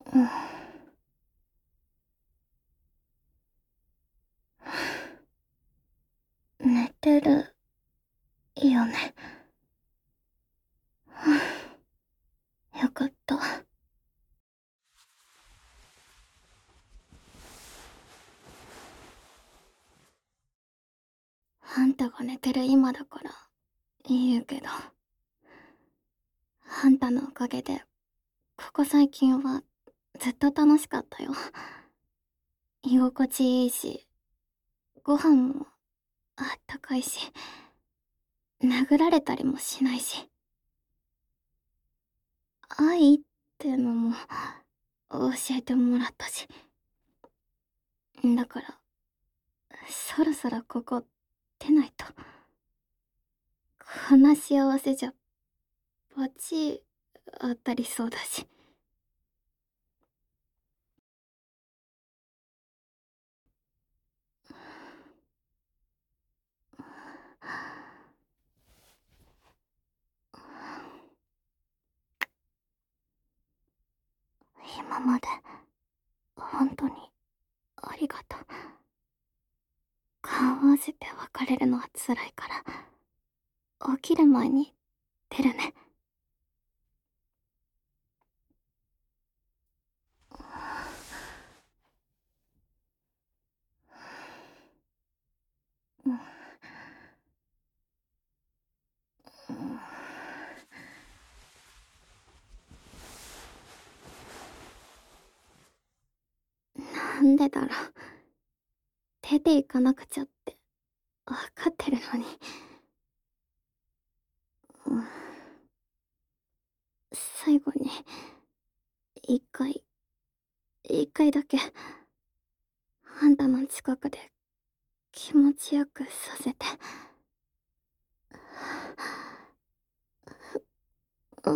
うん。寝てるよね。よかった。あんたが寝てる今だから言うけど、あんたのおかげでここ最近はずっと楽しかったよ。居心地いいし、ご飯もあったかいし、殴られたりもしないし、愛ってのも教えてもらったし。だからそろそろここ出ないと。こんな幸せじゃバチ当たりそうだし。今まで本当にありがとう。顔合わせて別れるのは辛いから起きる前に出るね。うん。なんでだろう。出て行かなくちゃって分かってるのに。うん。最後に一回一回だけあんたの近くで気持ちよくさせて。うん。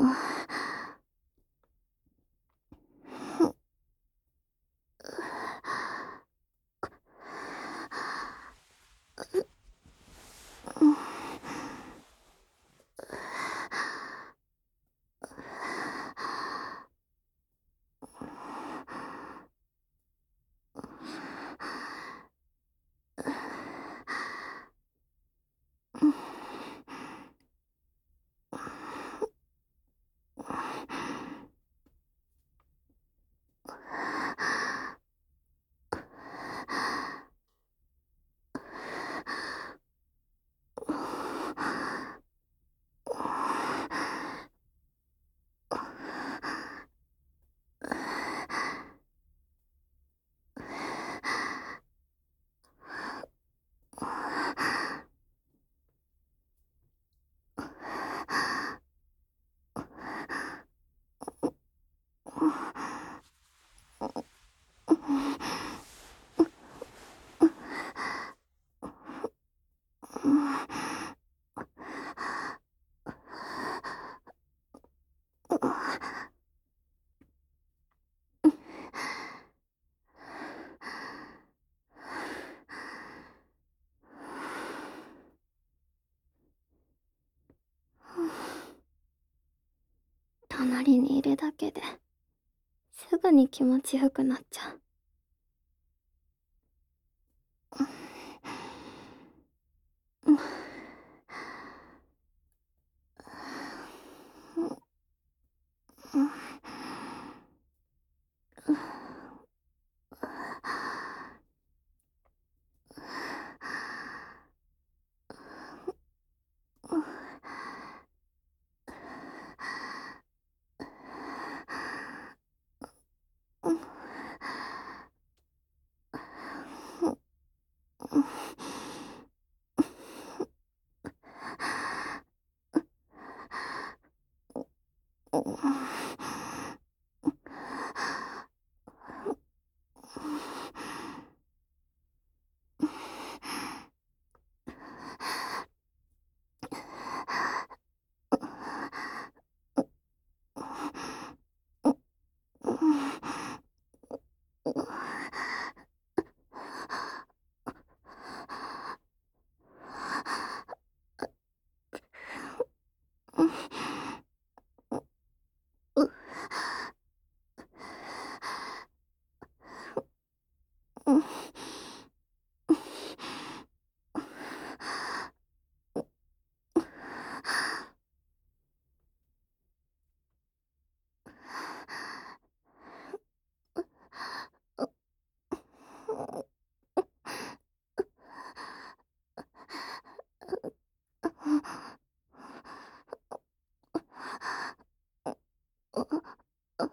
隣にいるだけですぐに気持ちよくなっちゃう。うん。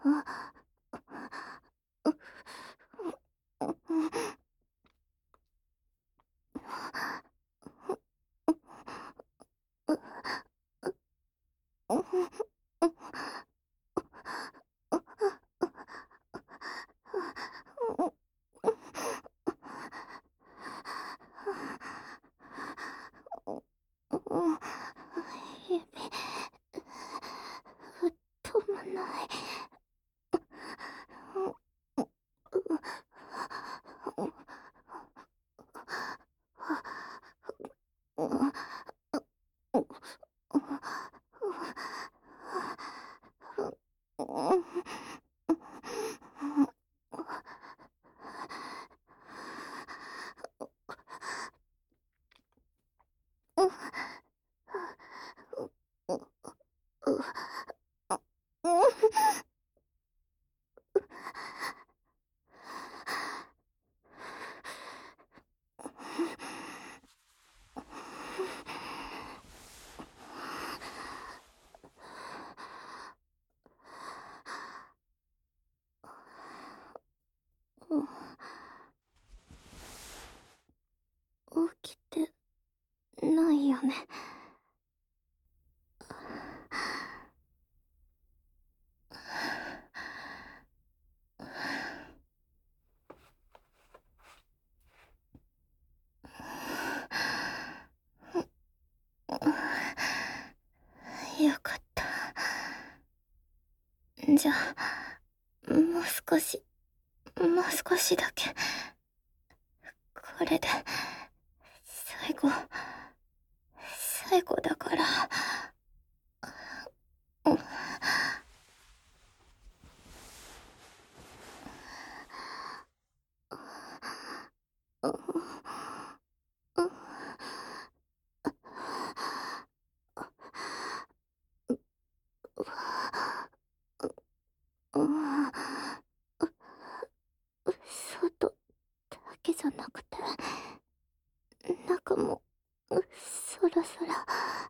止まない。起きてないよね。よかった。じゃあ、もう少しだけ。これで、最後だから。外だけじゃなくて、中も、そろそろ、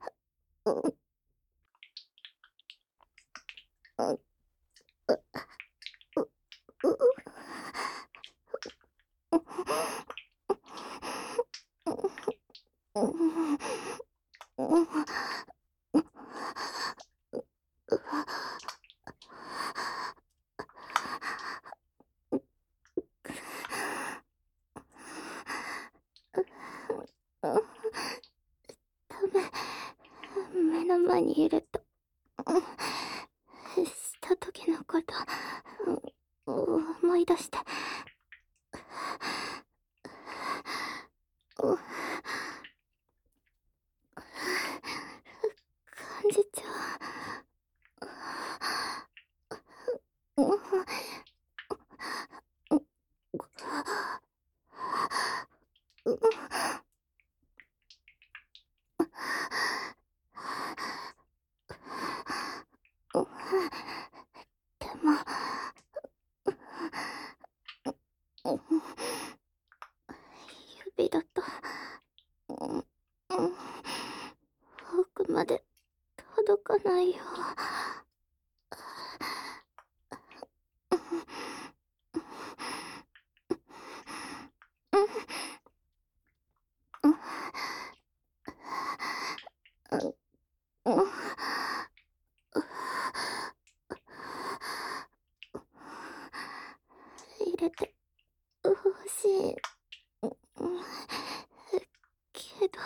目の前にいると、した時のこと、思い出して、感じちゃう。でも、指だと、奥まで届かないよ。入れてほしいけど、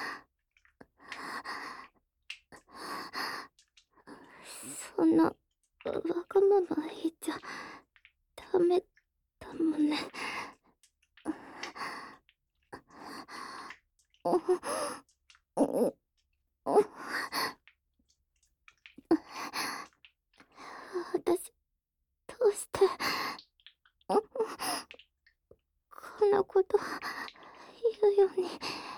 そんなわがまま言っちゃダメだもんね。私、どうしてこんなこと言うように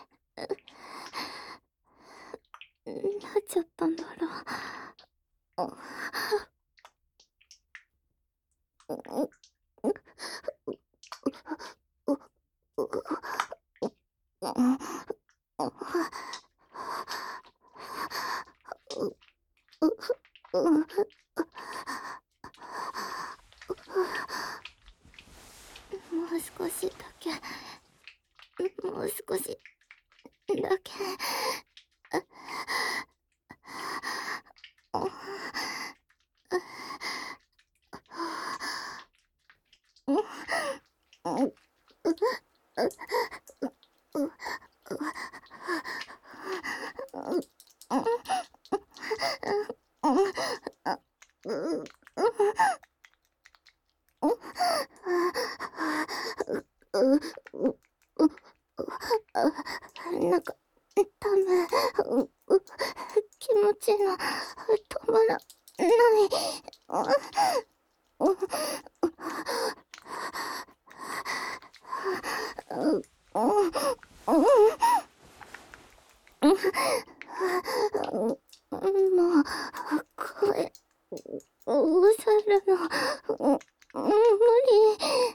なっちゃったんだろう。 少しだけ、もう少しだけ。なんか、多分、気持ちが止まらない。もう、声、おさるの、無理。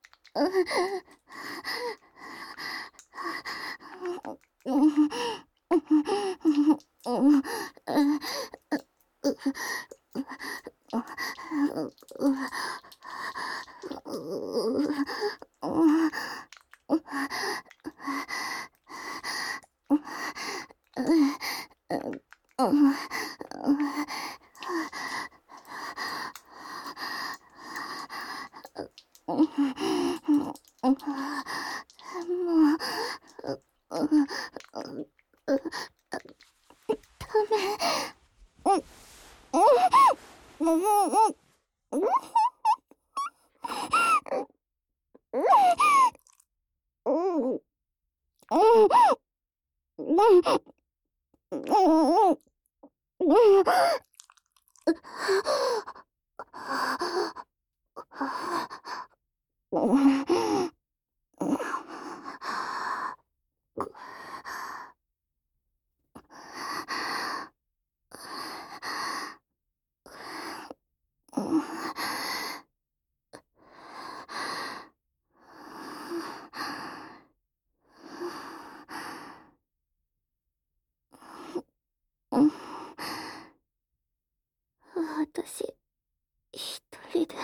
私、一人で、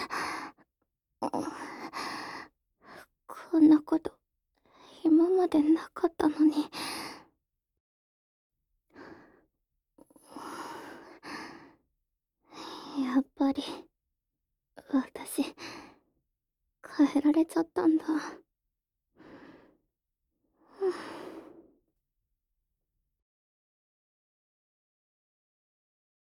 こんなこと、今までなかったのに。やっぱり、私、変えられちゃったんだ。